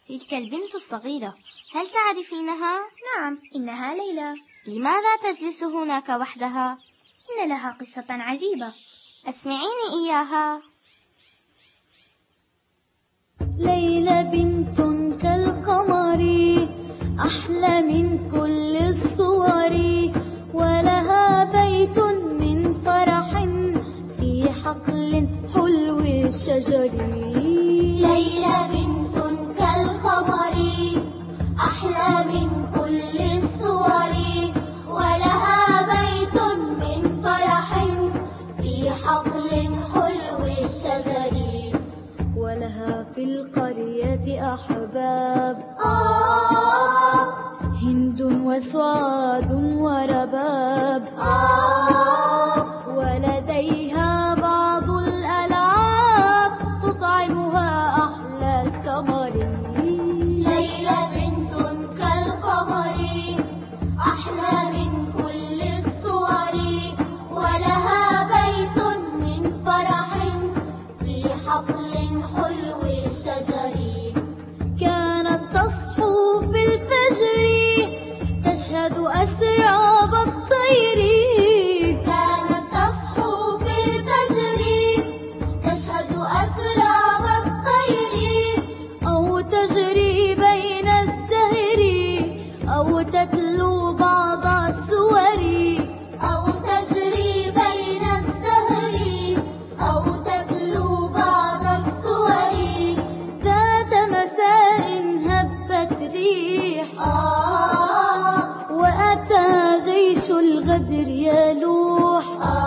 تلك البنت الصغيرة، هل تعرفينها؟ نعم، إنها ليلى. لماذا تجلس هناك وحدها؟ إن لها قصة عجيبة. أسمعيني إياها. ليلى بنت كالقمر، أحلى من كل الصور، ولها بيت من فرح في حقل حلو الشجر. ليلى بنت كالقمر، أحلى من كل الصور، ولها بيت من فرح في حقل حلو الشجر. ولها في القرية أحباب، هند وسعاد ورباب، ولديها بعض الألعاب تطعمها أحلى التمر. ليلى بنت كالقمر، أحلى من كل الصور، ولها بيت من فرح في حقل حلو الشجر. كانت تصحو في الفجر تشهد أسراب الطير. كانت تصحو في الفجر تشهد أسراب الطير، أو تجري بين الزهر، أو تتلو بعض السور. أو تجري بين الزهر، أو تتلو بعض الصور. ذات مساء هبت ريح، وأتى جيش الغدر يلوح.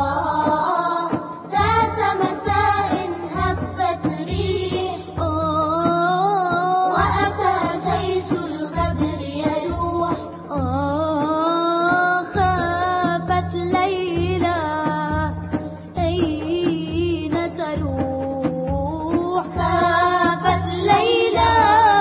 ذات مساء هبت ريح، وأتى جيش الغدر يلوح. خافت ليلى أين تروح. خافت ليلى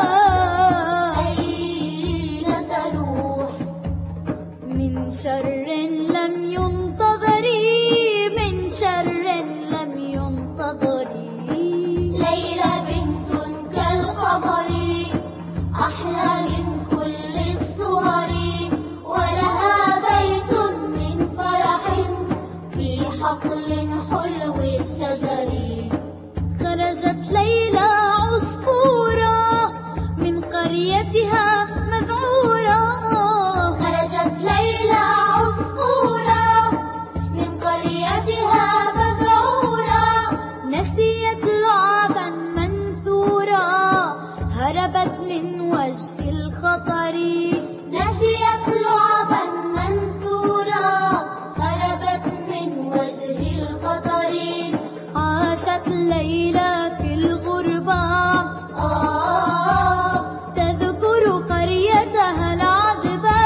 أين تروح. من شر لم ينتظري، من شر لم ينتظري. ليلى بنت كالقمر، أحلى من كل الصور، ولها بيت من فرح في حقل حلو الشجر. خرجت ليلى عصفورة من قريتها مذعورة. خرجت ليلى عصفورة من قريتها مذعورة. نسيت لعبا منثورا، هربت من وجه الخطر. نسيت لعبا منثورا، هربت من وجه الخطر. عاشت ليلى في الغربة، تذكر قريتها العذبة.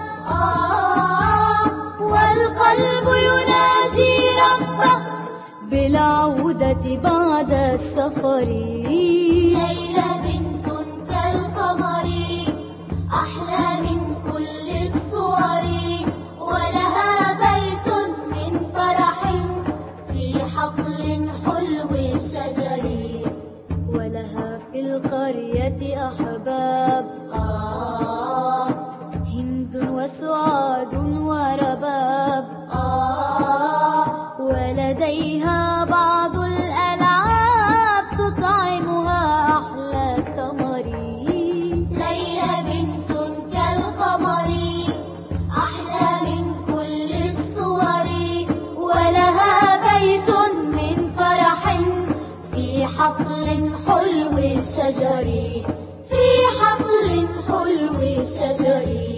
والقلب يناجي ربه بالعودة بعد السفر. ليلى بنت كالقمر، أحلى من كل الصور، ولها بيت من فرح في حقل حلو الشجر. ولها في القرية أحباب، هند وسعاد ورباب، ولديها بعض الألعاب تطعمها أحلى التمر. ليلى بنت كالقمر، أحلى من كل الصور، ولها بيت من فرح في حقل حلو الشجر. في حقل حلو الشجر.